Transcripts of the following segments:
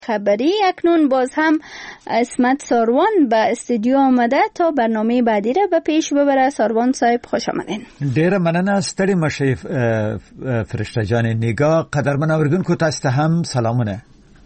خبری. اکنون باز هم اسمت ساروان به استودیو آمده تا برنامه بعدی را به پیش ببره. ساروان صاحب خوش آمدین. ډیره مننه ستړي مشه فرشته جان نگاه. قدرمن اوریدونکو تاسو ته هم سلامونه.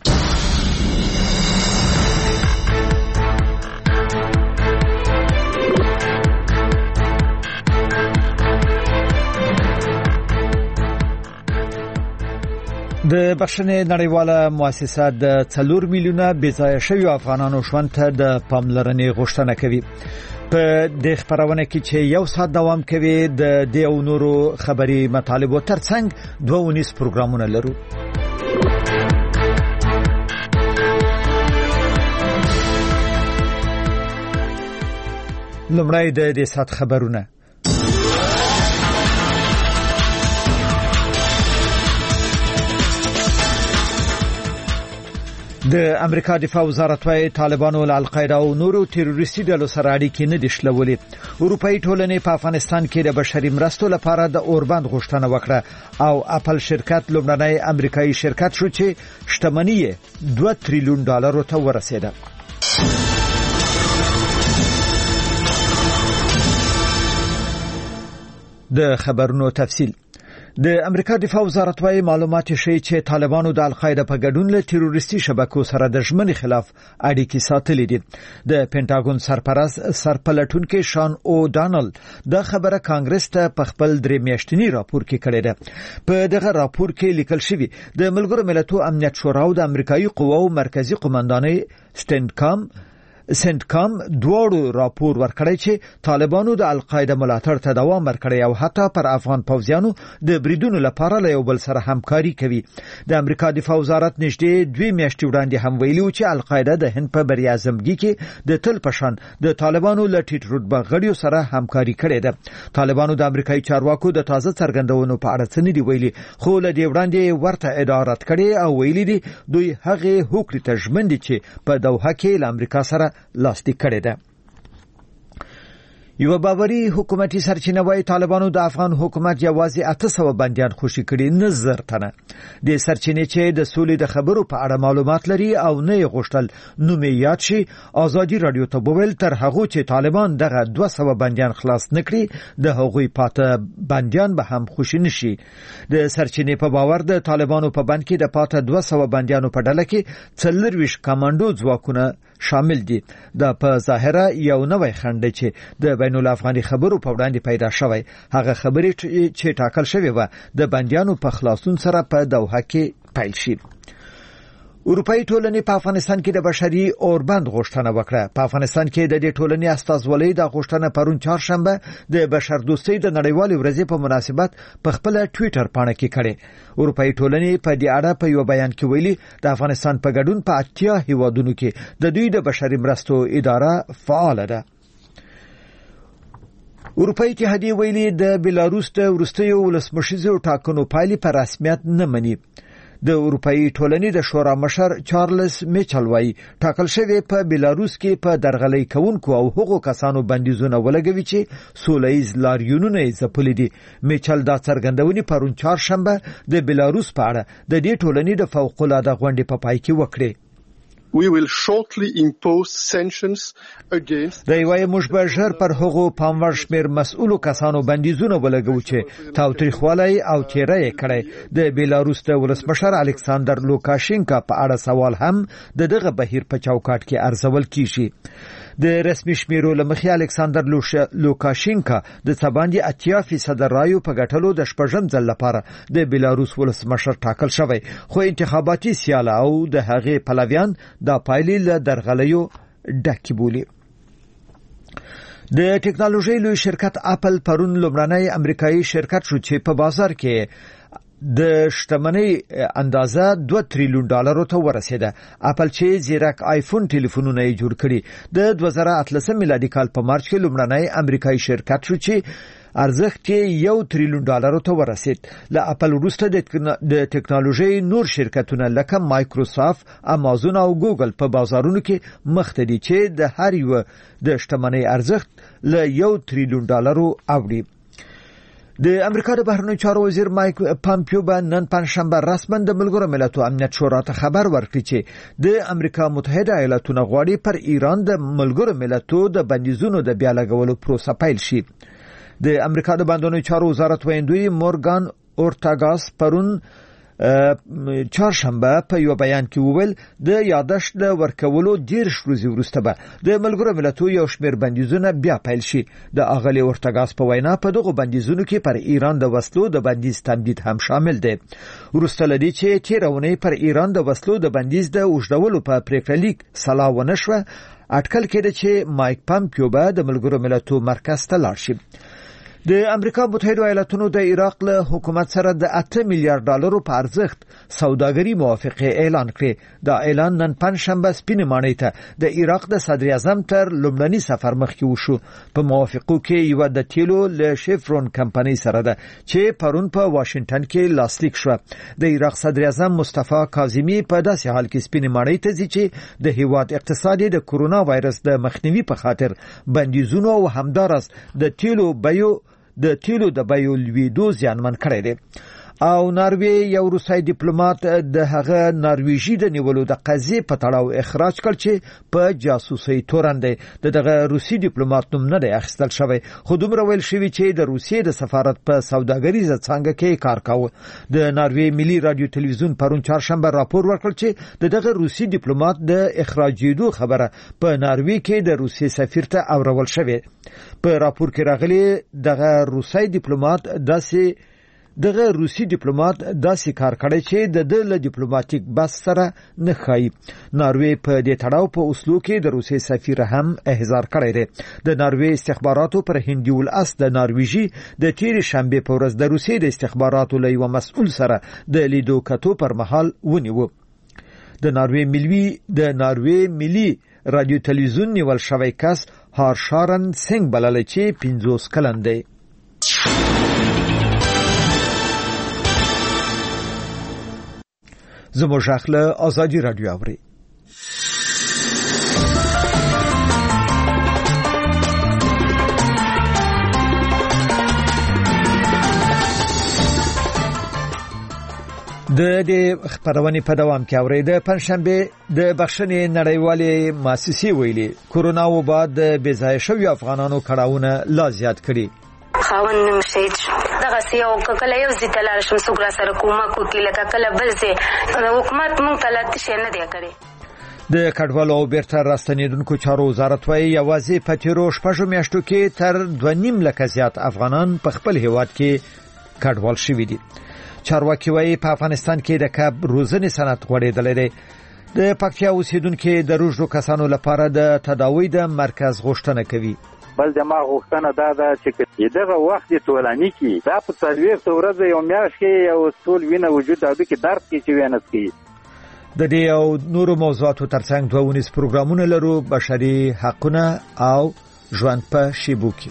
د بخښنې نړیواله مؤسسه د 4 میلیونه بېځایه شویو افغانانو ژوند ته د پاملرنې غوښتنه کوي. په دې خبرونه کې چې یو ساعت دوام کوي د دې او نورو خبري مطالبو ترڅنګ 2 پروګرامونه لرو. لومړی د دې ساعت خبرونه. د امریکا دفاع وزارت وايي طالبانو له القاعده او نورو تروریستي ډلو سره اړیکې نه دي شلولې. اروپאי ټولنې په افغانستان کې د بشري مرستو لپاره د اوربند غوښتنه وکړه او اپل شرکت لومړنی امریکایي شرکت شو چې شتمنۍ $2 تریلیون ته ورسېده. د خبرونو تفصیل. د امریکا دفاع وزارت وايي معلومات شي چې طالبانو د القاعده په ګډون له تروریستي شبکو سره د ژمنې خلاف اړیکې ساتلې دي. د پینټاګون سرپلټونکو شان او ډانل د خبره کانګرس ته په خپل 3 میاشتنی راپور کې کړی دی. په دغه راپور کې لیکل شوی د ملګرو ملتونو امنیت شورا او د امریکایي قواو مرکزی قومندانۍ سنټکام دوړو راپور ورکړی چې طالبانو د القاعده ملاتړ ته دوام ورکړی او حتی پر افغان پوځیانو د بریدونو لپاره له یو بل سره همکاري کوي. د امریکا دفاع وزارت نږدې 2 میاشتې وړاندې هم ویلي چې القاعده د هند په بریاعظمګي کې د تل پشان د طالبانو له ټیټ رتبه غړیو سره همکاري کړې ده. طالبانو د امریکایي چارواکو د تازه څرګندونو په اړه څه نه دی ویلي، خو له دې وړاندې ورته ادارات کړي او ویلي دي دوی هغه هوکړې ته ژمن دي چې په دوحه کې له امریکا سره لاسلیک کړی ده. یو باوري حکومتي سرچینه وايي طالبانو د افغان حکومت یوازې 800 بندیان خوشي کړي، نه زر تنه. د سرچینې چې د سولې د خبرو په اړه معلومات لري او نه غوښتل نوم یاد شي. ازادي رادیو ته وویل تر هغه چې طالبان دغه 200 بندیان خلاص نکړي د هغوی پاته بندیان به هم خوشي نشي. د سرچینې په باور د طالبانو په بند کې د پاته 200 بندیانو په ډله کې 40 کمانډو ځواکونه شامل دي. دا په ظاهره یو نوې خنډ چې د بین الافغاني خبرو په وړاندې پیدا شوی. هغه خبرې چې ټاکل شوی و د بندیانو په خلاصون سره په دوحه کې پیل شي. اروپאי ټولنې په افغانستان کې د بشري اوربند غوښتنه وکړه. په افغانستان کې د دې ټولنې استازولۍ د غوښتنه پرون چهارشنبه د بشر دوستۍ د نړیوالې ورځې په مناسبت په خپل ټوئیټر پاڼه کې کړه. اروپאי ټولنې په دې اړه په یو بیان کې ویلي د افغانستان په ګډون په 80 هیوادونو کې د دوی د بشري مرستو اداره فعال ده. اروپאי اتحادیه ویلي د بلاروس د وروستیو ولسمشریزو ټاکنو پایلې په رسمیت نه مني. د اروپאי ټولنې د شورا مشر چارلز میچل وايي ټاکل شوی په بلاروس کې په درغلۍ کوونکو او هغو کسانو بندیزونه ولګوي چې سولهییز لاریونونه ځپلي دي. میچل دا څرګندونې پرون چهارشنبه د بلاروس په اړه د دې ټولنې د فوق العاده غونډې په پای کې وکړه. We will shortly impose sanctions against د یوې مشبهر پر هغو پاموړ شمیر مسؤلو کسانو بندیزونه ولګو چې تاوتریخوالی او تیری کړي. د بیلاروس د ولسمشر الکساندر لوکاشینکا په اړه سوال هم دغه بهیر په چوکاټ کې ارزول کیږي. د رسمي شمیرو لمخې الکساندر لوکاشینکا د څباندې 80% رایو په ګټلو د شپږم ځل لپاره د بیلاروس ولسمشر ټاکل شوی، خو انتخاباتي سیاله او د هغې پلویان دا پایلې له درغلیو ډکې بولي. د ټکنالوژي لوی شرکت اپل پرون لومړنی امریکایي شرکت شو چې په بازار کې د شتمنۍ اندازه $2 تریلیون ته ورسېده. اپل چې زیرک آیفون ټلیفونونه یې جوړ کړي د 2013 میلادي کال په مارچ کې لومړنی امریکایي شرکت شو چې ارزښت یې $1 تریلیون ته ورسید. له اپل وروسته د ټکنالوژي نور شرکتونه لکه مایکروسافت، امازون او ګوګل په بازارونو کې مخ ته دي چې د هر یو د شتمنۍ ارزښت له $1 تریلیون اوړي. د امریکا د بهرنیو چارو وزیر مایک پامپیو به نن پنځشنبه رسما د ملګرو ملتونو امنیت شورا ته خبر ورکړي چې د امریکا متحده ایالاتونو غواړي پر ایران د ملګرو ملتونو د بندیزونو د بیا لګولو پروسه پیل شي. د امریکا د بهرنیو چارو وزارت ویندوی مورګان اورتاګاس پرون چهارشنبه په یو بیان کې وویل د یادښت د ورکولو 10 ورځې وروسته به د ملګرو ملتونو یو شمېر بندیزونه بیا پیل شي. د اغلی اورتاګاس په وینا په دغه بندیزونو کې پر ایران د وسلو د بندیز تمدید هم شامل دی. وروسته لدی چې تیرونه پر ایران د وسلو د بندیز د اوږدولو په پریکړه لیک سلا ونه شو، اټکل کېده چې مایک پامپیو به د ملګرو ملتونو مرکز ته لاړ شي. د امریکا متحده ایالاتونو د عراق له حکومت سره د 8 میلیارډ ډالرو په ارزښت سوداګري موافقه اعلان کړې. دا اعلان نن پنځشنبه سپینې ماڼۍ ته د عراق د صدر اعظم تر لومړني سفر مخکې وشو. په موافقو کې یو د تیلو له شیفرون کمپنۍ سره ده چې پرون په واشنگټن کې لاسلیک شو. د عراق صدر اعظم مصطفی کاظمی په داسې حال کې سپینې ماڼۍ ته ځي چې د هیواد اقتصادي د کورونا وایرس د مخنیوي په خاطر بندیزونو او همدارس د تیلو بیو لویدو زیانمن کړی دی. او ناروی یو روسي ډیپلوماټ د هغه نارویجی د نیولو د قضیې په تړاو اخراج کړ چې په جاسوسي تورن دی. دغه روسي ډیپلوماټ نوم نه دی اخیستل شوی، خو دومره ویل شوی چې د روسیې د سفارت په سوداګریزه څنګه کې کار کاوه. د ناروی ملي رادیو تلویزیون پرون چهارشنبه راپور ورکړ چې دغه روسي ډیپلوماټ د اخراجېدو خبره په ناروی کې د روسیې سفیر ته اورول شوی. په راپور کې راغلي دغه روسي ډیپلوماټ داسې کار کړی چې د ډیپلوماټیک بس سره نه خای. ناروی په دې تړاو په اوسلو کې د روسي سفیر هم احضار کړی دی. د ناروی استخباراتو پر هندي ول د نارویجی د تیر شنبه په ورځ د روسي د استخباراتو له یو مسؤل سره د لیدو کتو پر مهال ونیو. د ناروی ملي رادیو تلویزیون نیول شوی کس هارشارن سنگ بلل چې 50 کلن دی. زموږ اخله آزادی رادیو اوري. د خبرونه په دوام کې اوریده. پنځشنبه د بخښنې نړیوالې مؤسسې ویلي کورونا وبا د بېځایه شویو افغانانو کړهونه لا زیات کړي. خاوند شهید دغه سیو کله یو ځای تلل شم سوګرا سره کومه کوکې لکه کله بل ځای حکومت مونږ ته لاته شي نه دی کړی. د کډوالو او بیرته راستنیدونکو چارو وزارت وايي یوازې په تیرو شپږو میاشتو کې تر 2.5 لکه زیات افغانان په خپل هیواد کې کډوال شوي دي. چارواکي وايي په افغانستان کې د کب روزنې صنعت غوړېدلی دی. د پکتیا اوسیدونکو د روزو کسانو لپاره د تداوی د مرکز غوښتنه کوي. بل دماغ غوښتنه دا ده چې دغه وخت ټولنی کې دا په څلوېښت ورځې یو میاشت کې یو ټول وینه وجود د کې درد کې چې وینه کوي. د دې او نورو موضوعاتو ترڅنګ 2 پروګرامونه لرو، بشري حقونه او ژوند په شیبو کې.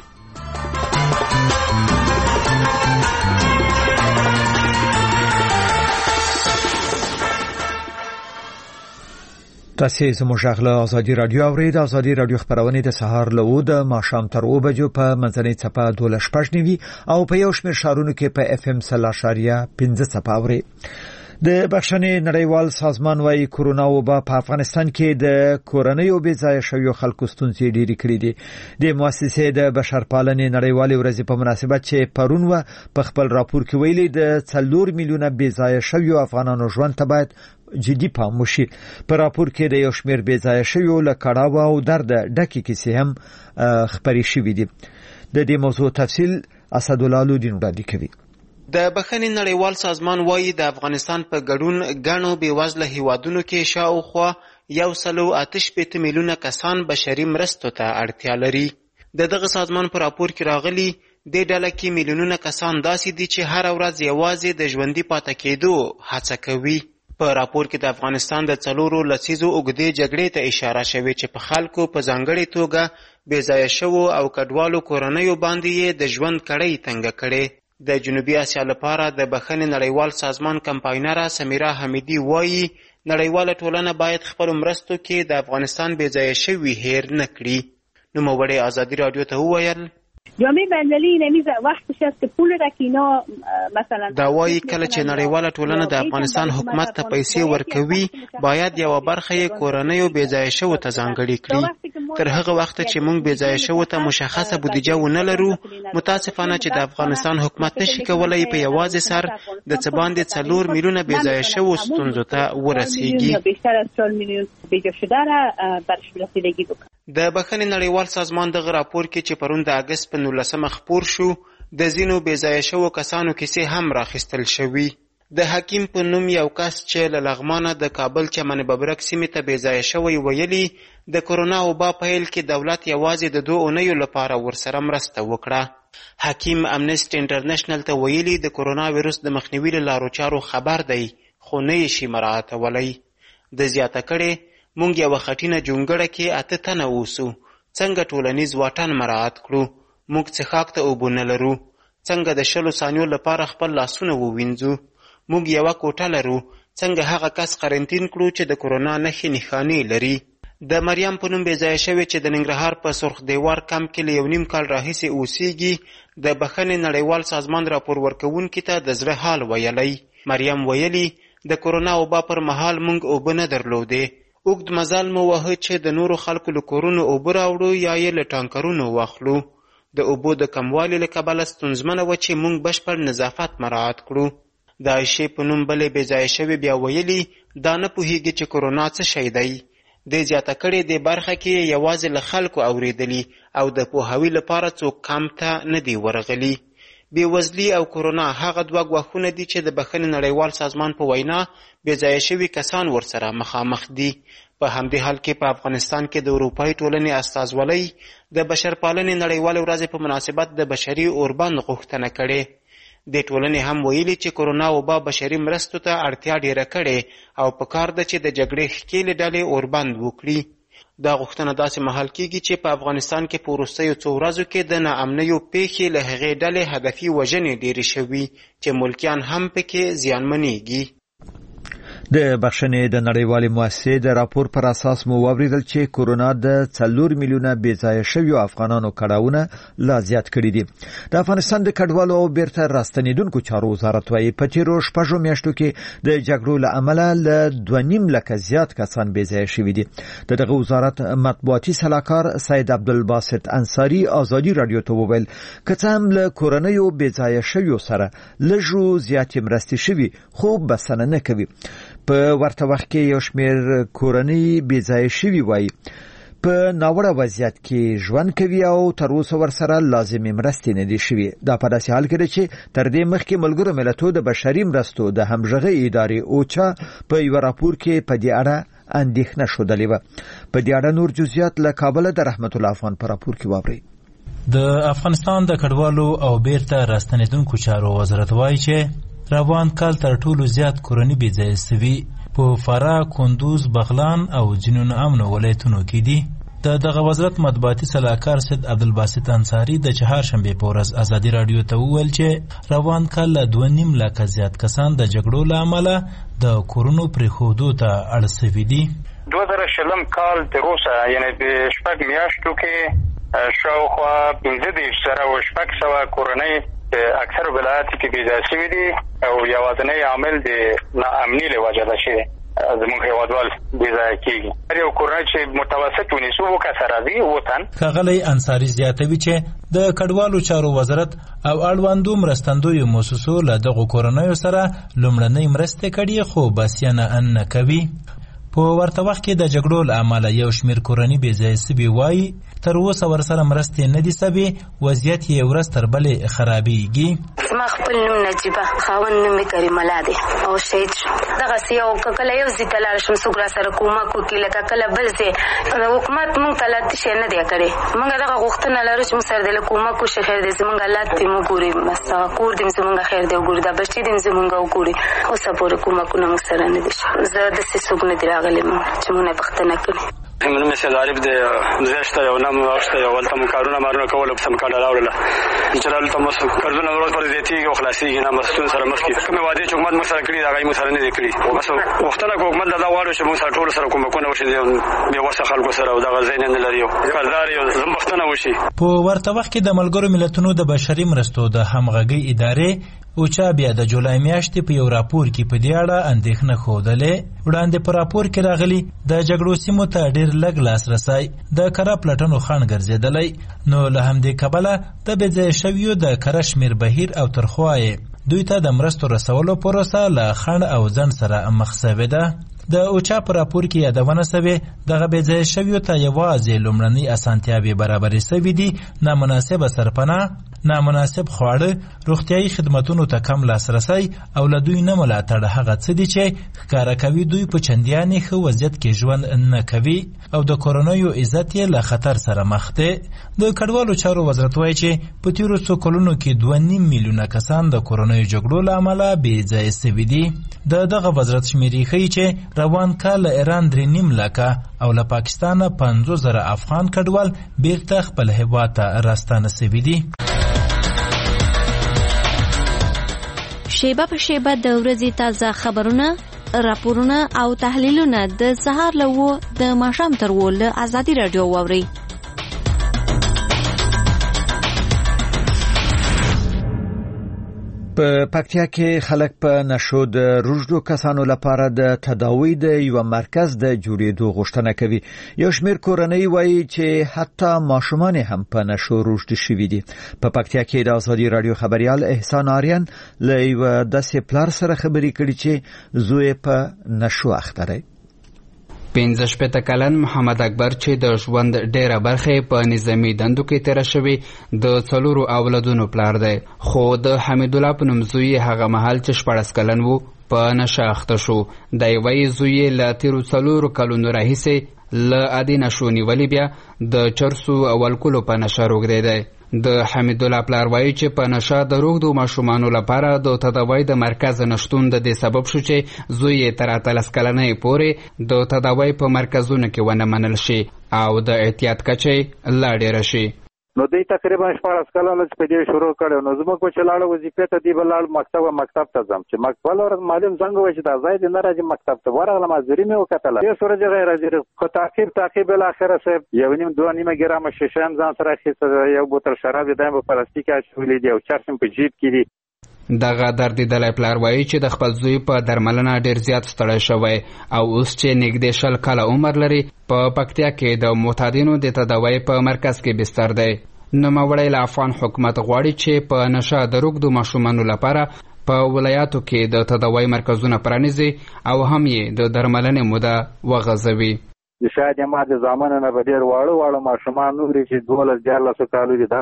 تاسو زموږ غږ له آزادی رادیو اورید. آزادی رادیو خبرونه د سهار له 9 د ماښام تر 2 بجو په منځنۍ څپه 12:15 او په یو شمېر شهرونو کې په FM 0.15 څپه اوري. د بخښنې نړیوال سازمان وايي کورونا وبا په افغانستان کې د کورنیو بېځایه شویو خلکو ستونزې ډېرې کړې دي. د مؤسسې د بشرپالنې نړیوالې ورځې په مناسبت چې پرون و په خپل راپور کې ویلي د 4 میلیونه بېځایه شویو افغانانو ژوند ته باید جدي پام وشي. په راپور کې د یو شمېر بېځایه شویو له کړاو او درد ډکې کیسې هم خبرې شوې دي. د دې موضوع تفصیل اسدالله لودین وړاندې کوي. د بخښنې نړیوال سازمان وايي د افغانستان په ګډون ګڼو بېوزله هیوادونو کې شاوخوا 1.8 میلیونه کسان بشري مرستو ته اړتیا لري. دغه سازمان په راپور کې راغلي د ډله کې میلیونونه کسان داسې دي چې هر ورځ یوازې د ژوندي پاتې کېدو هڅه کوي. په راپور کې د افغانستان د 4 لسیزو اوږدې جګړې ته اشاره شوې چې په خلکو په ځانګړې توګه بېځایه شوو او کډوالو کورنیو باندې یې د ژوند کړۍ تنګه کړې. د جنوبي اسیا لپاره د بخښنې نړیوال سازمان کمپاینره سمیرا حمیدي وایي نړیواله ټولنه باید خپل مرستو کې د افغانستان بېځایه شوي هیر نه کړي. نوموړې ازادي راډیو ته وویل جامعه بین‌المللی نمیز وقتش است که پول را که اینا مثلا دا وایي کله چې نړیواله ټولنه د افغانستان حکومت ته پیسې ورکوي باید یو برخه یې کورنیو بې ځایه شوو ته ځانګړې کړي. تر هغه وخت چې موږ بې ځایه شوو ته مشخصه بودیجه ونه لرو متاسفانه چې د افغانستان حکومت نشي کولی په یوازې سر د څه باندې 4 میلیونه بې ځایه شوو ستونزو ته ورسیږي. بیشتر از 4 میلیون بې ځایه شده را برش رسیدگی وکړي. د بخښنې نړیوال سازمان دغه راپور کې چې پرون د اګست په 19 خپور شو د ځینو بې ځایه شوو کسانو کیسې هم راخیستل شوي. د حکیم په نوم یو کس چې له لغمانه د کابل چمن ببرک سیمې ته بې ځایه شوی ویلي د کرونا وبا پیل کې دولت یوازې د 2 اونیو لپاره ورسره مرسته وکړه. حکیم امنیسټي انټرنیشنل ته ویلي د کرونا ویروس د مخنیوي له لارو چارو خبر دی خو نه یې شي مراعاتولی. د زیاته کړې مونږ یوه خټینه جونګړه کې 8 تنه اوسو. څنګه ټولنیز واټن مراعات کړو؟ موږ څښاک ته اوبه نه لرو. څنګه د 20 ثانیو لپاره خپل لاسونه ووینځو؟ موږ یوه کوټه لرو. څنګه هغه کس قرنطین کړو چې د کرونا نښې نښانې لري؟ د مریم په نوم بې ځایه شوې چې د ننګرهار په سرخ دیوار کمپ کې له 1.5 کال راهیسې اوسیږي د بخښنې نړیوال سازمان راپور ورکوونکي ته د زړه حال ویلی. مریم ویلي د کرونا وبا پر مهال موږ اوبه نه درلودې. اوږد مزل مو وهه چې د نورو خلکو له کورونو اوبه راوړو یا یې له ټانکرونو واخلو. د اوبو د کموالي له کبله ستونزمنه وه چې موږ بشپړ نظافت مراعات کړو. د عایشې په نوم بلې بې ځایه شوې بیا ویلي دا نه پوهېږي چې کرونا څه شی دی. د زیاته کړې دې برخه کې یوازې له خلکو اورېدلي او د پوهاوي لپاره څوک کمپ ته نه دی ورغلي. بېوزلي او کرونا هغه 2 ګواښونه دي چې د بخښنې نړیوال سازمان په وینا بې ځایه شوي کسان ورسره مخامخ دي. په همدې حال کې په افغانستان کې د اروپایي ټولنې استازولۍ د بشرپالنې نړیوالې ورځې په مناسبت د بشري اوربند غوښتنه کړې. د ټولنې هم ویلي چې کرونا وبا بشري مرستو ته اړتیا ډیره کړې او پکار ده چې د جګړې ښکېلې ډلې اوربند وکړي. دا غوښتنه داسې مهال کېږي چې په افغانستان کې په وروستیو 2 ورځو کې د ناامنیو پیښې له هغې ډلې هدفي وژنې ډېرې شوي چې ملکیان هم پکې زیانمنېږي. د بخښنې د نړیوالې مؤسسې د راپور پر اساس مو واوریدل چې کرونا د 4 میلیونه بې ځایه شویو افغانانو کړاوونه لا زیات کړي دي. د افغانستان د کډوالو او بیرته راستنېدونکو چارو وزارت وايي په تیرو 6 میاشتو کې د جګړو له امله له 2.5 لکه زیات کسان بې ځایه شوي دي. دغه وزارت مطبوعاتي سلاکار سید عبدالباسط انصاري ازادي رادیو ته وویل که څه هم له کورنیو بې ځایه شویو سره لږو زیاتې مرستې شوي خو بسنه نه کوي. په ورته وخت کې یو شمېر کورنۍ بې ځایه شوي وایي په ناوړه وضعیت کې ژوند کوي او تر اوسه ورسره لازمي مرستې نه دي شوي. دا په داسې حال کې ده چې تر دې مخکې ملګرو ملتونو د بشري مرستو د همغږۍ ادارې اوچا په یو راپور کې په دې اړه اندېښنه ښودلې وه. په دې اړه نور جزئیات له کابل د رحمت الله افغان په راپور کې واورئ. د افغانستان د کډوالو او بیرته راستنېدونکو چارو وزارت وایي چې روان کال تر ټولو زیات کورنۍ بې ځایه سوي په فراه، کندوز، بغلان او ځینو ناامنو ولایتونو کې دي. دغه وزارت مطبوعاتي سلاکار سید عبدالباسط انصاري د چهارشنبې په ورځ ازادي رادیو ته وویل چې روان کال له 2.5 لکه زیات کسان د جګړو له امله د کورونو پرېښودو ته اړ سوي دي. 2020 کال تر اوسه یعنې د 6 میاشتو کې شاوخوا 15,000 کورنۍ اکثر ولایاتو کې بې ځایه شوي دي او یوازینی عامل د ناامنۍ له وجې ده چې زموږ هېوادوال بې ځایه کېږي. هر یو کورنۍ چې متوسط ونیسو 2 کسه راځي 2 تن. ښاغلی انصاري زیاتوي چې د کډوالو چارو وزارت او اړوندو مرستندویو مؤسسو له دغو کورنیو سره لومړنۍ مرستې کړي خو بسیانه نه کوي. په ورته وخت کې د جګړو له امله یو شمېر کورنۍ بې ځایه سوي وایي تر اوسه ورسره مرستې نه دي سوي، وضعیت یې ورځ تر بلې خرابېږي. زما خپل نوم نجیبه، خاوند نوم یې کریم الله دی او شهید شو. دغسې یو کله یو ځای ته لاړ شم څوک راسره کومک وکړي لکه کله بل ځای حکومت موږ ته لا څه شی نه دی کړی. موږ دغه غوښتنه لرو چې موږ سره د کومک وشي. خیر دی زموږ حالات دې موږ ګوري، بس کور دې زموږ خیر دی وګوري، دا بچي دې زموږ وګوري. اوسه پورې کومکونه موږ سره نه دي شوي. زه داسې څوک نه دي راغلی چې موږ نه پوښتنه کړې. موږ مې سید عارف د زشته یو نام واغشته یو ولته مو کارونه مارونه کول په سم کار راوړل چې راول ته مو قرضونه ورو پر زیاتی او خلاصي نه مستون سره مخ کې کوم وعده چې حکومت مو سره کړی دا غي مو سره نه کړی بس وختونه حکومت دا واړو چې مو سره ټول سره کوم کو نه وشي به ورسره خلکو سره او دا غزین نه لري کاردار یو زمختنه وشي. په ورته وخت کې د ملګرو ملتونو د بشري مرستو د همغږي ادارې اوچا بیا د جولای میاشتې په یو راپور کې په دې اړه اندېښنه ښودلې. وړاندې په راپور کې راغلي د جګړو سیمو ته ډېر لږ لاسرسی د کره پلټنو خنډ ګرځېدلی، نو له همدې کبله د بې ځایه شویو د کره شمېر بهیر او ترخوا یې دوی ته د مرستو رسولو پروسه له خنډ او ځنډ سره مخ سوې ده. د اوچا په راپور کې یادونه سوې دغه بې ځایه شویو ته یوازې لومړنۍ اسانتیاوې برابرې سوي دي، نامناسبه سرپناه، نامناسب خواړه، روغتیایي خدمتونو ته کم لاسرسی او له دوی نه ملاتړ هغه څه دي چې ښکاره کوي دوی په چندیانې ښه وضعیت کې ژوند نه کوي او د کورنیو عزت یې له خطر سره مخ دی. د کډوالو چارو وزارت وایي چې په تیرو څو کلونو کې 2.5 میلیونه کسان د کورنیو جګړو له امله بې ځایه سوي دي. د دغه وزارت شمیرې ښیي چې روان کال له ایران 3.5 لکه او له پاکستانه 50,000 افغان کډوال بیرته خپل هیواد ته راستانه سوي دي. شیبه په شیبه د ورځې تازه خبرونه، راپورونه او تحلیلونه د سهار له 9 د ماښام تر 10 له ازادي رادیو واورئ. په پکتیا کې خلک په نشو د روږدو کسانو لپاره د تداوی د یو مرکز د جوړېدو غوښتنه کوي. یو شمېر کورنۍ وایي چې حتی ماشومان هم په نشو روږدي شوي دي. په پکتیا کې د ازادي رادیو خبريال احسان آریان له یو داسې پلار سره خبرې کړې چې زوی په نشو اخته دی. 15 کلن محمد اکبر چې د ژوند ډیره برخه په نظامی دندو کې تیر شوی د 4 اولادونو پلار دی، خو د حمید الله په نوم زوی هغه مهال چې 14 کلن وو په نشه اخته شو. د یوې زوی له 4 کلونو راهیسې له عادي نشو نیولې بیا د چرسو او الکولو په نشه روږدی دی. د حمید الله پلار وایي چې په نشه د روږدو ماشومانو لپاره د تداوی د مرکز نشتون د دې سبب شو چې زوی یې تر 13 کلنۍ پورې د تداوی په مرکزونو کې ونه منل شي او د احتیاط کچې لا ډېره شي. نو دوی تقریبا 14 کلونه په دې شروع کړو. نو زموږ په چلاړو وظیفه ته دی بلال مکتب ته ځم چې مکتب ور معلم څنګه وای چې دا ځای د ناراضي مکتب ته ورغله مازری مې وکتل. دې سورج غیر حاضر خو تعقیب بل اخره صاحب 1.5 ګرام شیشان ځان سره خېسه یو بوتل شراب دایم په پلاستیک اچولې دی او چرسم په جیب کې دی. دغه دردیدلی پلار وایي چې د خپل زوی په درملنه ډیر زیات ستړی شوی او اوس چې نږدې 20 کاله عمر لري په پکتیا کې د معتادینو د تداوی په مرکز کې بستر دی. نوموړی له افغان حکومت غواړي چې په نشه د روږدو ماشومانو لپاره په ولایاتو کې د تداوی مرکزونه پرانیزي او هم یې د درملنې موده وغځوي. شاید ما د زمانه نه بدیر واړو ماشومان نوري چې 12 کالو دي دا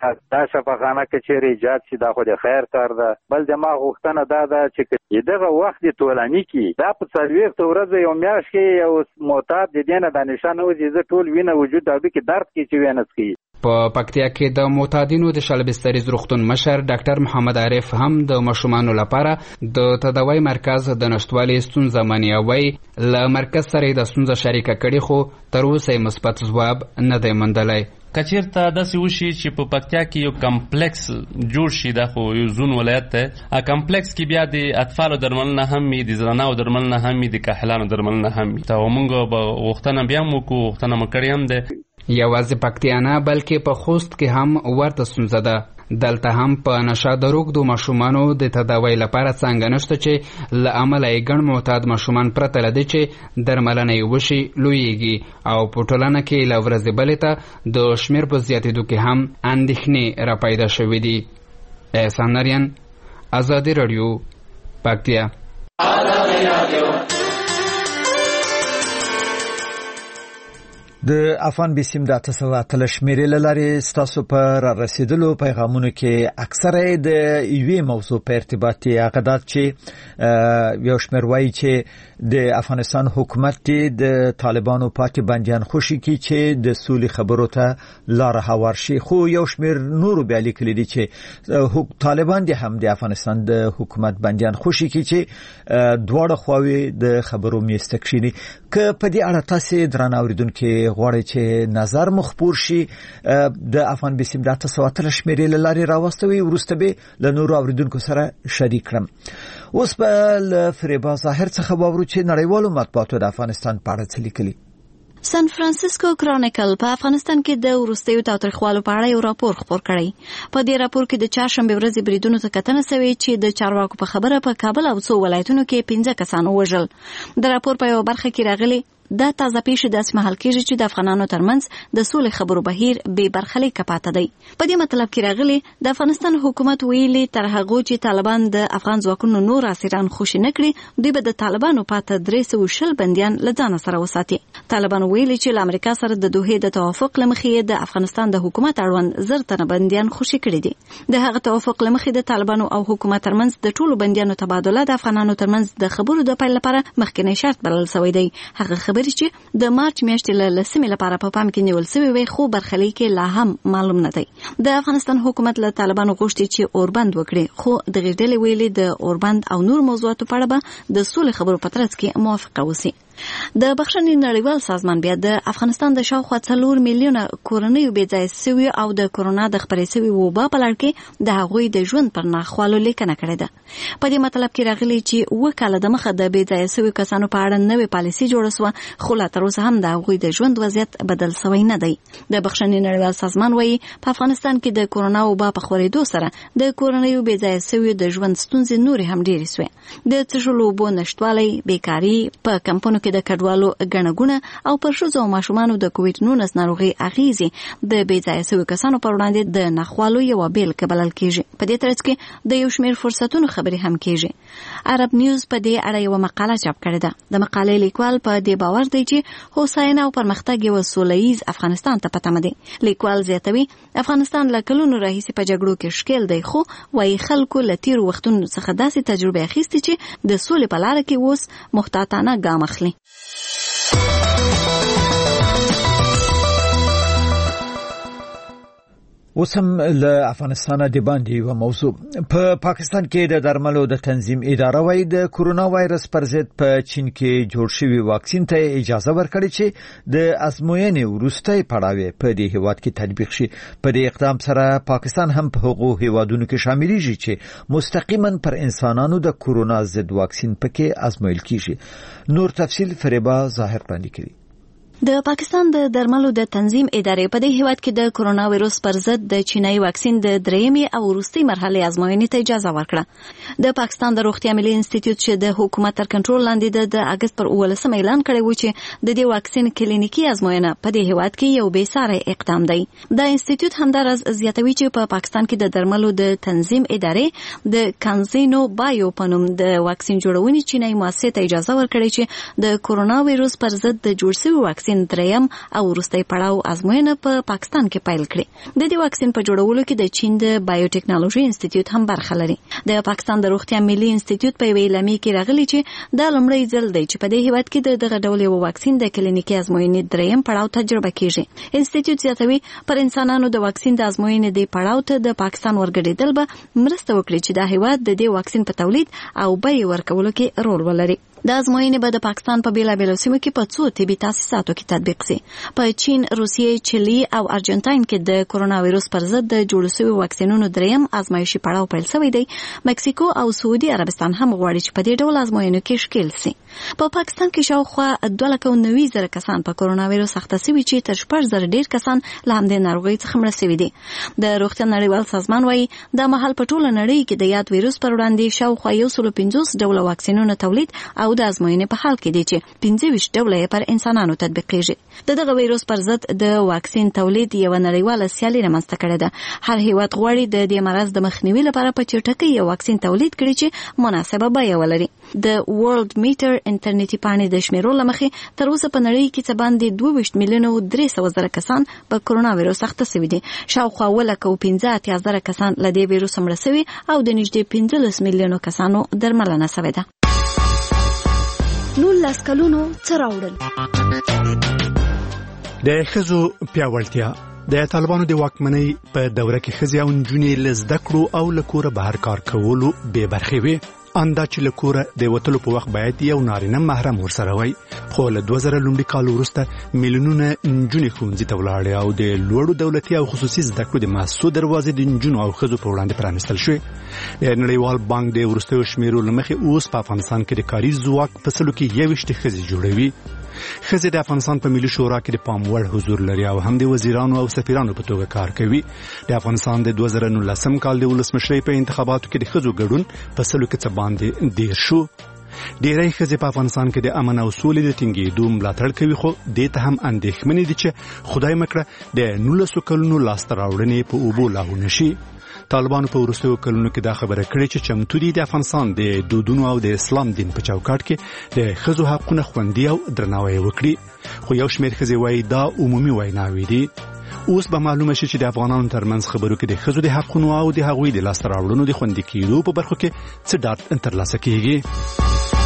شفاخانه کې چیرې ایجاد شي دا خو د خیر کار ده. بل دماغ غوښتنه دا چې دغه وخت ټولنی کې دا په څلوېښت ورځې یو میاشت کې یو معتاد د دینه د نشانه وځي چې ټول وینه وجود دا کې درد کې چې وینه سکي. په پکتیا کې د معتادینو د شلبستریز روغتون مشر ډاکټر محمد عارف هم د ماشومانو لپاره د تداوی مرکز د نشټوالي ستونزه مني او وایي له مرکز سره د ستونزه شریکه کړي خو تر اوسه مثبت ځواب نه دی موندلی. کچیرته داسې وشي چې په پکتیا کې یو کمپلیکس جوړ شي، دا خو یو زون ولایت دی، کمپلیکس کې بیا د اطفالو درملنه هم وي، د زنانو درملنه هم وي، د کاهلانو درملنه هم وي. ته موږ به غوښتنه بیا هم وکړو، غوښتنه مو کړې هم ده. یوازې پکتیا نه بلکې په خوست کې هم ورته ستونزه ده. دلته هم په نشه د روږدو ماشومانو د تداوی لپاره څنګه نشته چې له امله یې ګڼ معتاد ماشومان پرته له دې چې درملنه یې وشي لویږي او په ټولنه کې له ورځې بلې ته د شمېر په زیاتېدو کې هم اندېښنې راپیدا شوې دي. احسان آریان، ازادي راډیو، پکتیا. د افغان بیسیم د 800 شمیرې لاري ستاسو پر رسیدلو پیغامونو کې اکثره د یوې موضوع په ارتباط عقیدات چې یو شمیر وایي چې د افغانستان حکومت د طالبانو پاتې بنديان خوشي کی چې د سولې خبرو ته لار هوار شي خو یو شمیر نور بیا لیکلي دي چې طالبان دي هم د افغانستان د حکومت بنديان خوشي کی چې دواړه خواوې د خبرو میستکشيني که په دې اړه تاسو درنه اوریدونکو غواړي چې نظر مخبور شي د افغان بیسیم د 800 شمیرې لاري راوستوي ورسته به له نورو اوریدونکو سره شریک کړم. اوس په فریبا ظاهر څخه باور چې نړیوالو مطبوعاتو د افغانستان په اړه څه لیکلي. سان فرانسیسکو کرونیکل په افغانستان کې د وروستیو تاریخوالو په اړه یو راپور خپور کړی. په دې راپور کې د چهارشنبه ورځې بریدونو ته کتنه شوې چې د چارواکو په خبره په کابل او څو ولایتونو کې 15 کسان وژل. د راپور په یو برخه کې راغلي دا تازه پیښه د اسمحل کېږي چې د افغانانو ترمنځ د سولې خبرو بهیر به برخلیک پاتې دی. په دې مطلب کې راغلي د افغانستان حکومت ویلي تر هغه چې طالبان د افغان ځواکونو نور اسیران خوشي نه کړي دوی به د طالبانو پاتې 300 بنديان له ځان سره وساتي. طالبان ویلي چې له امریکا سره د دوحې د توافق لمخې د افغانستان د حکومت اړوند زر تنه بنديان خوشي کړي دي. د هغه توافق لمخې د طالبانو او حکومت ترمنځ د ټولو بنديانو تبادله د افغانانو ترمنځ د خبرو د پیل لپاره مخکنی شرط بلل شوی دی. هغه خبرې چې د مارچ میاشتې له لسمې لپاره په پام کې نیول شوی وي خو برخلیک لا هم معلوم نه دی. د افغانستان حکومت له طالبانو غوښتي چې اوربند وکړي خو د غړډلې ویلي د اوربند او نور موضوعاتو په اړه به د سولې خبرو په ترڅ کې موافقه وشي. د بخښنې نړیوال سازمان بیا د افغانستان د شاوخوا 4 میلیونه کورنیو بې ځای شوي او د کورونا د خپرې شوي وبا په لړ کې د هغوی د ژوند پر ناخوالو لیکنه کړې ده. په دې مطلب کې راغلي چې وکاله د مخه د بې ځای شوي کسانو په اړه نوې پالیسي جوړه شوه خو لا تر اوسه هم د هغوی د ژوند وضعیت بدل شوی نه دی. د بخښنې نړیوال سازمان وایي په افغانستان کې د کورونا وبا په خورېدو سره د کورنیو بې ځای شوي د ژوند ستونزې نورې هم ډېرې شوې. د څښلو اوبو نشتوالی، بیکاري، په کمپونو کې د کډوالو ګڼهګونه او پر ښځو او ماشومانو د کووډ-19 ناروغي اغیزې د بې ځایه شویو کسانو پر وړاندې د ناخوالو یوه بیلګه بلل کېږي. په دې ترڅ کې د یو شمېر فرصتونو خبرې هم کېږي. عرب نیوز په دې اړه یوه مقاله چاپ کړې ده. د مقالې لیکوال په دې باور دی چې هوساینه او پرمختګ یو سوله ییز افغانستان ته په تمه دی. لیکوال زیاتوي افغانستان له کلونو راهیسې په جګړو کې ښکېل دی خو وايي خلکو له تېرو وختونو څخه داسې تجربې اخیستې چې د سولې په لاره کې اوس محتاطانه ګام اخلي. وسم له افغانستان د باندې یو موضوع په پاکستان کې د درملو د تنظیم اداره وايي د کورونا وایرس پر ضد په چین کې جوړ شوی واکسین ته اجازه ورکړي چې د ازموینې وروستۍ پړاو په دې هیواد کې تطبیق شي. په دې اقدام سره پاکستان هم په هغو هیوادونو کې شاملېږي چې مستقیما پر انسانانو د کورونا ضد واکسین پکې ازمویل کیږي. نور تفصیل فریبا ظاهر باندې کوي. د پاکستان د درملو د تنظیم ادارې په دې هیواد کې د کورونا وایرس پر ضد د چینایي واکسین د درېیمې او وروستۍ مرحلې ازموینې ته اجازه ورکړه. د پاکستان د روغتیا ملي انسټیټیوټ چې د حکومت تر کنټرول لاندې د اگست پر 18 اعلان کړی و چې د دې واکسین کلینیکي ازموینه په دې هیواد کې یو بې ساري اقدام دی. د انسټیټیوټ همدارس زیاتوي چې په پاکستان کې د درملو د تنظیم ادارې د کانزینو بایو په نوم د واکسین جوړونې چینایي مؤسسې ته اجازه ورکړي چې د کورونا وایرس پر ضد د جوړ شوي واکسین دریم او وروستۍ پړاو ازموینه په پاکستان کې پیل کړي. د دې واکسین په جوړولو کې د چین د بایوټیکنالوژي انسټیټیوټ هم برخه لري. د پاکستان د روغتیا ملي انسټیټیوټ په ویلامي کې راغلي چې دا لومړی ځل دی چې په دې هیواد کې دغه ډول یو واکسین د کلینیکي ازموینې دریم پړاو تجربه کیږي. انسټیټیوټ زیاتوي پر انسانانو د واکسین د ازموینې د پړاو ته د پاکستان ورګډېدل به مرسته وکړي چې د هیواد د دې واکسین په تولید او بیې ورکولو کې رول ولري. د ازموینې به د پاکستان په بیلابیلو سیمو کې په څو طبي تاسیساتو کې تطبیق شي. په چین، روسیې، چیلي او ارجنټاین کې د کورونا وایرس پر ضد د جوړ شوي واکسینونو دریم ازمایشي پړاو پیل شوی دی. مکسیکو او سعودي عربستان هم غواړي چې په دې ډول ازموینو کې ښکېل شي. په پاکستان کې شاوخوا 290,000 کسان په کورونا وایرس اخته شوي چې تر 4,000 ډېر کسان له همدې ناروغۍ څخه مړه شوي دي. د روغتیا نړیوال سازمان وايي دا مهال په ټوله نړۍ کې د یاد وایرس پر وړاندې شاوخوا 150 ډوله واکسینونو تولید او د ازموینې په حال کې دي چې 25 ډوله یې پر انسانانو تطبیقېږي. دغه وایرس پر ضد د واکسین تولید یو نړیواله سیالي رامنځته کړې ده. هر هیواد غواړي د دې مرض د مخنیوي لپاره په چټکۍ یو واکسین تولید کړي چې مناسبه بیه ولري. د ورلد میټر انټرنیټي پاڼې د شمیرو لمخې تر اوسه په نړۍ کې څه باندې 22 میلیونه 300,000 کسان په کرونا وایروس اخته شوي دي. شاوخوا 15,000 کسان له دې وایروس مړه شوي او د نږدې 15 میلیونو کسانو درملنه شوې ده. 19 کلونو څه راوړل؟ د ښځو پیاوړتیا د طالبانو د واکمنۍ په دوره کې ښځې او نجونې له زده کړو او له کوره بهر کار کولو بې برخې وې. اندا چې له کوره د وتلو په وخت باید یو نارینه محرم ورسره وای، خو له 2000 لومړي کال وروسته میلیونونه نجونې ښوونځي ته ولاړې او د لوړو دولتي او خصوصي زده کړو د مؤسسو دروازې د نجونو او ښځو په وړاندې پرانیستل شوې. د نړیوال بانک د وروستیو شمیرو له مخې اوس په افغانستان کې د کاري ځواک په سلو کې 21 ښځې جوړوي. ښځې د افغانستان په ملي شورا کې د پام وړ حضور لري او هم د وزیرانو او سفیرانو په توګه کار کوي. د افغانستان د 2019 کال د ولسمشرۍ په انتخاباتو کې د ښځو ګډون په سلو کې څه باندې ډیر شو. ډیری ښځې په افغانستان کې د امن او سولې د ټینګېدو ملاتړ کوي، خو دې ته هم اندېښمنې دي چې خدای مکړه د 19 کلونو لاسته راوړنې په اوبو لاهو نشي. طالبانو په وروستیو کلونو کې دا خبره کړې چې چمتو دي د افغانستان د دودونو او د اسلام دین په چوکاټ کې د ښځو حقونه خوندي او درناوی وکړي. خو یو شمېر ښځې وایي دا عمومي ویناوې دي. اوس به معلومه شي چې د افغانانو ترمنځ خبرو کې د ښځو د حقونو او د هغوی د لاسته راوړنو د خوندي کېدو په برخو کې څه ډاډ ترلاسه کیږي.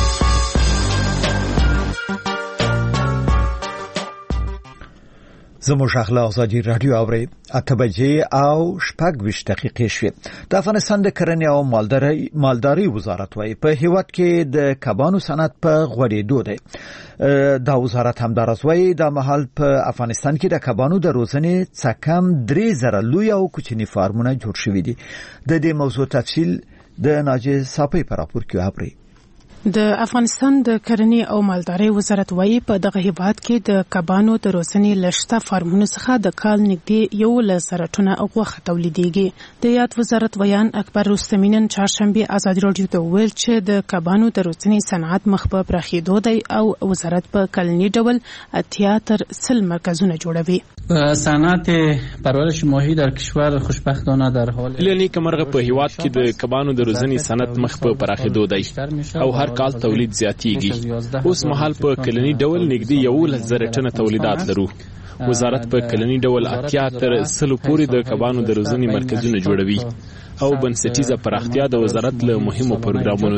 زموږ اخلاق ازادي رادیو اوري 8 بجې او 26 دقیقې شوې. د افغانستان د کرنې او مالدارۍ وزارت وايي په هیواد کې د کبانو صنعت په غوړېدو دی. دا وزارت همدارس وايي د مهال په افغانستان کې د کبانو د روزنې څخه کم 3000 لوی او کوچني فارمونه جوړ شوي دي. د دې موضوع تفصیل د ناجي صافي په راپور کې اوري. د افغانستان د کرنې او مالدارۍ وزارت وايي په دغه هیواد کې د کبانو د روزنې لشته فارمونو څخه د کال نږدې 11 ټنه غوښه تولیدېږي. د یاد وزارت ویان اکبر رستمی نن چهارشنبه ازادي رادیو ته ویل چې د کبانو د روزنې صنعت مخ په پراخېدو دی او وزارت په کلنی ډول 80 تر 100 مرکزونه جوړوي. صنعت پرورش ماهی در کشور خوشبختانه در حال لنیک مرغه په هیواد کې د کبانو د روزنې صنعت مخ په پراخېدو دی او هر کال تولید زیاتیږي. اوس مهال په کلنی ډول نږدې 11,000 ټنه تولیدات لرو. وزارت په کلنی ډول 80 تر 100 پورې د کبانو د روزنې مرکزونه جوړوي او بنسټیزه پراختیا د وزارت له مهمو پروګرامونو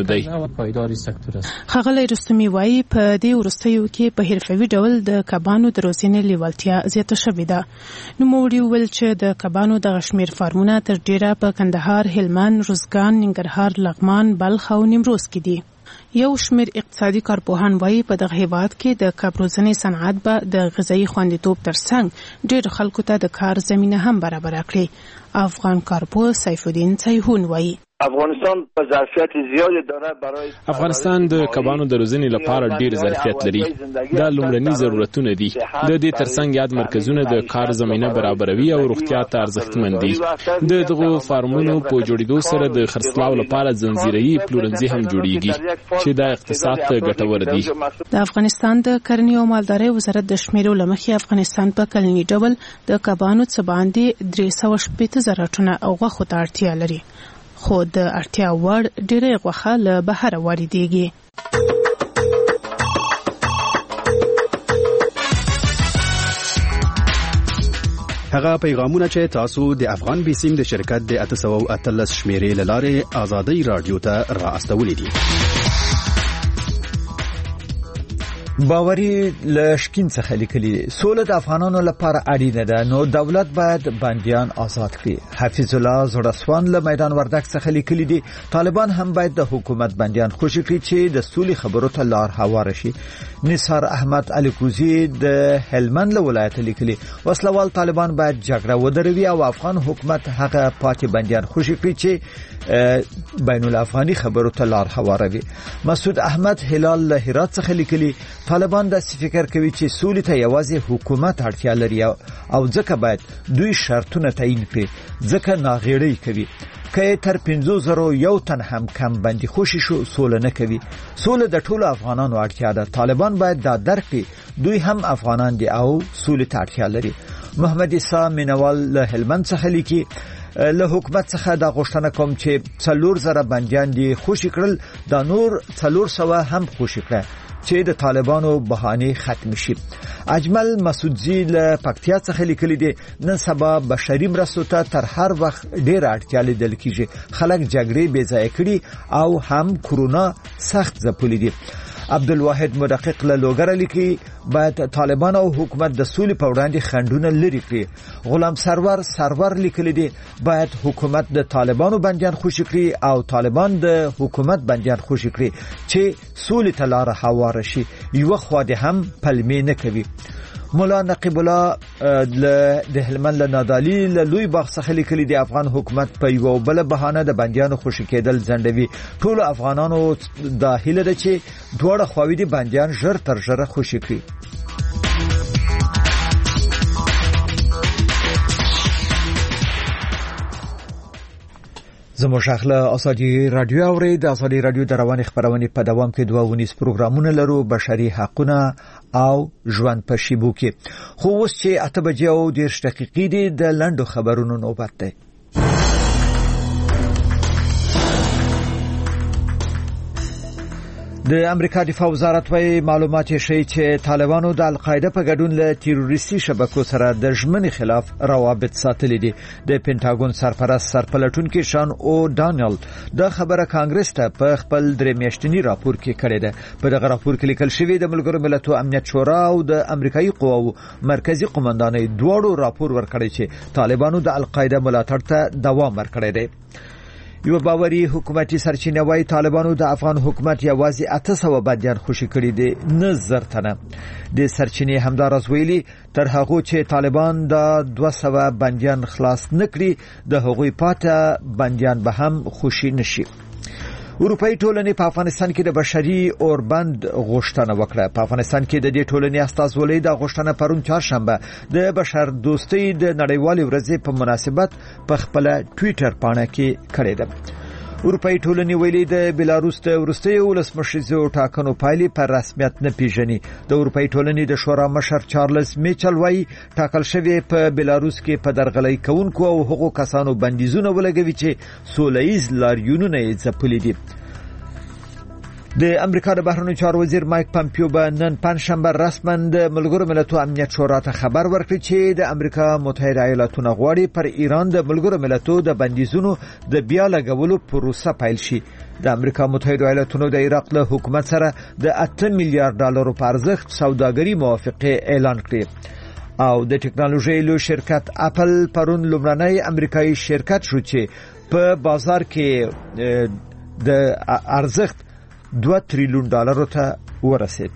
دی. ښاغلی رستمی وایي په دې وروستیو کې په حرفوي ډول د کبانو د روزنې لیوالتیا زیاته شوې ده. نوموړي وویل چې د کبانو د شمېر فارمونه تر ډیره په کندهار، هلمند، روزګان، ننګرهار، لغمان، بلخ او نیمروز کې دي. یو شمېر اقتصادي کارپوهان وایي په دغه هیواد کې د کب روزنې صنعت به د غذایي خوندیتوب ترڅنګ ډېر خلکو ته د کار زمینه هم برابره کړي. افغان کارپوه سیف الدین سیحون وایي افغانستان په ظرفیت زیات داره برای افغانستان د کبانو د روزنې لپاره ډیر ظرفیت لري. دا لومړني ضرورتونه دي. د دې ترڅنګ یاد مرکزونه د کار زمینه برابروي او روغتیا ته ارزښتمن دي. د دغه فارمونو په جوړېدو سره د خرڅلاو لپاره ځنځیري پلورنځي هم جوړیږي چې د اقتصاد ته ګټور دي. د افغانستان د کرنې او مالدارۍ وزارت د شمیرو لمخې افغانستان په کلنی ډول د کبانو څخه باندې 380,000 ټنه غوښه ته اړتیا لري. خو د اړتیا وړ ډېرې غوښه له بهره واردېږي. هغه پیغامونه چې تاسو د افغان بیسیم د شرکت د 813 شمیرې لاره آزادۍ رادیو ته را استولې دي. باوري لشکین څخه لیکلي سوله د افغانانو لپاره اړینه ده، نو دولت باید بندیان آزاد کړي. حفیظ الله زړسوان له میدان وردک څخه لیکلي دي طالبان هم باید د حکومت بندیان خوشي کړي چې د سولې خبرو ته لار هواره شي. نثار احمد علي کوزي د هلمند له ولایت لیکلي وسلوال طالبان باید جګړه ودروي او افغان حکومت هغه پاتې بندیان خوشي کړي چې بین الافغاني خبرو ته لار هواره وي. مسعود احمد هلال له هرات څخه لیکلي طالبان د فکر کوي چې سولې ته یوازې حکومت اړتیا لري او ځکه باید دوی شرطونه تعیین کړي، ځکه ناغېړي کوي. که تر 50,000 یو تن هم کم بندي خوشي شو سوله نه کوي. سوله د ټولو افغانانو اړتیا ده. طالبان باید دا درک کړي دوی هم افغانان دي او سولې ته اړتیا لري. محمد عیسی مینوال له هلمند څخه لیکي له حکومت څخه دا غوښتنه کوم چې 4,000 بنديان دي خوشي کړل، دا نور 400 هم خوشي کړل چې د طالبانو بهانه ختم شي. اجمل مسعودزی له پکتیا څخه لیکلي دي نن سبا بشري مرستو ته تر هر وخت ډیر اړتیا لیدل کیږي. خلک جګړې بې ځای کړي او هم کورونا سخت ځپلي دي. عبدالواحد مدقق له لوګر لیکي باید طالبان او حکومت د سولې په وړاندې خنډونه لري کړي. غلام سرور لیکلي دي باید حکومت د طالبانو بنديان خوشي کړي او طالبان د حکومت بنديان خوشي کړي چې سولې ته لار هواره شي. یو خو د هم پلمې نه کوي. مولا نقیب الله د هلمند له نادالی له لوی باغ څخه لیکلي دی افغان حکومت په یو بل بهانه د بنديانو خوشي کېدل ځندوي. ټول افغانانو داخله ده چې دوړه خواوی دي بنديان ژر تر ژره خوشي کړي. زموږ شاخله ازادي رادیو اوري. د ازادي رادیو د رواني خبرونه په دوام کې 2 ونیس پروګرامونه لرو، بشري حقوقونه او ژوند په شیبو کې. خو اوس چې 8 بجې او 10 دقیقې دي د لندو خبرونو نوبت ده. د امریکا دفاع وزارت وايي معلومات شي چې طالبانو د القاعده په ګډون له تروریستي شبکو سره د ژمنې خلاف روابط ساتلي دي. د پینټاګون سرپرست سرپلټونکو شان او دانیل د خبره کانګرس ته په خپل درې میاشتنی راپور کې کړی ده. په دغه راپور کې لیکل شوی د ملګرو ملتونو امنیت شورا او د امریکایي قواو مرکزی قومندانۍ دواړو راپور ورکړی چې طالبانو د القاعده ملاتړ ته دوام ورکړی دی. یو باوري حکومتي سرچینه وايي طالبانو د افغان حکومت یوازې 800 بنديان خوشي کړي دي، نه زرتنه. د سرچینې همدارس ویلي تر هغه چې طالبان د 200 بنديان خلاص نکړي د هغوی پاته بنديان به هم خوشي نشي. اروپאי ټولنې په افغانستان کې د بشري اوربند غوښتنه وکړه. په افغانستان کې د دې ټولنې استازولۍ د غوښتنه پرون چهارشنبه د بشر دوستۍ د نړیوالې ورځې په مناسبت په خپل ټوئیټر پاڼه کې کړې ده. اروپאי ټولنې ویلي د بلاروس د ورستۍ ولسمشریزو ټاکنو پایلې په رسمیت نه پیژني. د اروپאי ټولنې د شورا مشر چارلز میچل وايي ټاکل شوی په بلاروس کې په درغلۍ کوونکو او هغو کسانو بندیزونه ولګوي چې سولهییز لاریونونه یې ځپلي دي. د امریکا د بهرنیو چارو وزیر مایک پامپیو به نن پنځشنبه رسماً د ملګرو ملتونو امنیت شورا ته خبر ورکړي چې د امریکا متحده ایالاتونو غواړي پر ایران د ملګرو ملتونو د بندیزونو د بیا لګولو پروسه پیل شي. د امریکا متحده ایالاتونو د عراق له حکومت سره د 8 میلیارډ ډالرو په ارزښت سوداګري موافقه اعلان کړې. او د ټکنالوژي لوی شرکت اپل پرون لومړنی امریکایي شرکت شو چې په بازار کې د ارزښت 2 تریلیون ډالرو ته ورسید.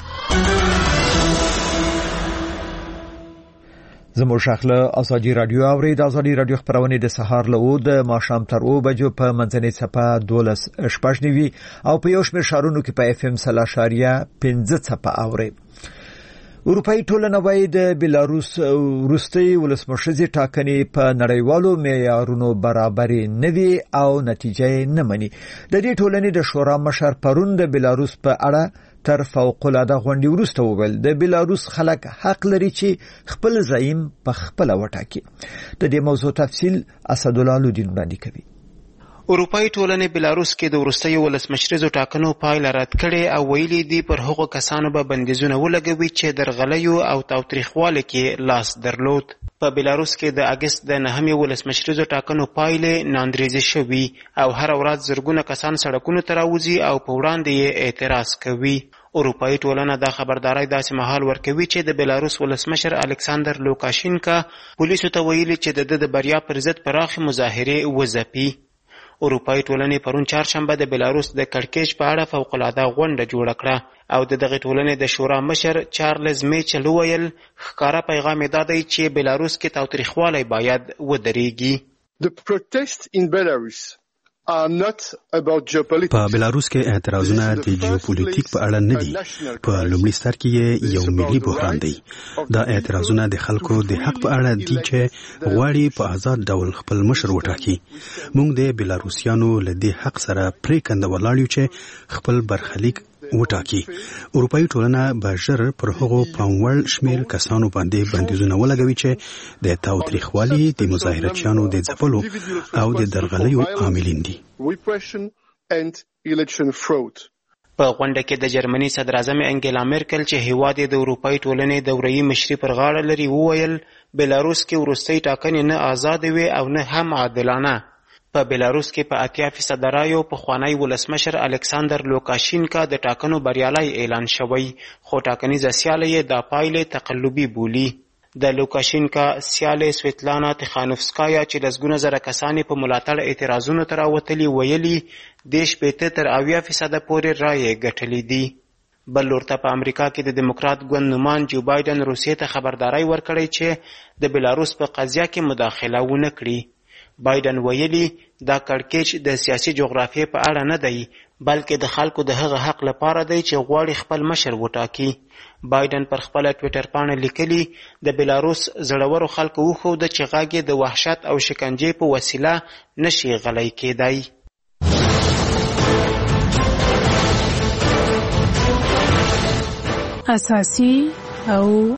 زموږ شاخله ازادي رادیو اوري. د ازادي رادیو خبرونه د سهار له د ماښام تر 2 بجو په منځنۍ صفه 12:15 او په یو شمېر شهرونو کې په FM 0.5 صفه اوري. اروپאי ټولنه وايي د بلاروس وروستۍ ولسمشریزې ټاکنې په نړیوالو معیارونو برابرې نه وي او نتیجه نه مني. د دې ټولنې د شورا مشر پرون د بلاروس په اړه تر فوق العاده غونډې وروسته وویل د بلاروس خلک حق لري چې خپل زعیم په خپل وټاکي. د دې موضوع تفصیل اسدالله لودین وړاندې کوي. اروپאי ټولنې بلاروس کې د وروستیو ولسمشریزو ټاکنو پایله رد کړې او ویلي دي پر هغو کسانو به بندیزونه ولګوي چې درغلیو او تاوتریخوالي کې لاس درلود. په بلاروس کې د اگست د 9 ولسمشریزو ټاکنو پایلې ناندریزي شوي او هر ورځ زرګونه کسان سړکونو ته راوځي او په وړاندې یې اعتراض کوي. اروپאי ټولنه دا خبرداري داسې مهال ورکوي چې د بلاروس ولسمشر الکساندر لوکاشینکا پولیسو ته ویلي چې د بریا پر ضد پراخې مظاهرې وځپي. اروپאי ټولنې پرون چهارشنبه د بلاروس د کړکېچ په اړه فوق العاده غونډه جوړه کړه او د دغه ټولنې د شورا مشر چارلز میچل وویل ښکاره پیغام یې دا دی چې بلاروس کې تاوتریخوالی باید ودرېږي. The protests in Belarus are not about geopolitics. په بلاروس کې اعتراضونه د جیوپولیټیک په اړه نه دي. په لومړي سر کې یو ملي بحران دی. دا اعتراضونه د خلکو د حق په اړه دي چې غواړي په آزاد ډول خپل مشر وټاکي. موږ د بلاروسیانو له دې حق سره پریکنده ولاړ یو چې خپل برخلیک وټاکي. اروپאי ټولنه به ژر پر هغو پاموړ شمیر کسانو باندې بندیزونه ولګوي چې د تاوتریخوالي، د مظاهرچیانو د ځپلو او د درغلیو عاملین دي. په غونډه کې د جرمني صدر اعظم انګلا مرکل چې هیواد د اروپאי ټولنې دوره‌یي مشري پر غاړه لري وویل بلاروس کې وروستۍ ټاکنې نه آزاد وي او نه هم عادلانه. په بلاروس کې په 80% رایو پخوانی ولسمشر الکساندر لوکاشینکا د ټاکنو بریالی اعلان شوی، خو ټاکنیزه سیاله یې د پایلې تقلبي بولي. د لوکاشینکا سیاله سویتلانا تخانوفسکایا چې لسګونه زره کسانې په ملاتړ اعتراضونو ته راوتلي ویلي 80% تر 80% پورې رایې ګټلې دي. بل لورته په امریکا کې د دیموکرات ګوند نومان جو بایدن روسیې ته خبرداري ورکړی چې د بلاروس په قضیه کې مداخله ونه کړي. بایدن ویلي دا کړکېچ د سیاسي جغرافیې په اړه نه دی، بلکې د خلکو د هغه حق لپاره دی چې غواړي خپل مشر وټاکي. بایدن پر خپل ټویټر پاڼه لیکلي د بلاروس زړورو خلکو وښوده چې غږ یې د وحشت او شکنجې په وسیله نشي غلی کېدی. اساسي او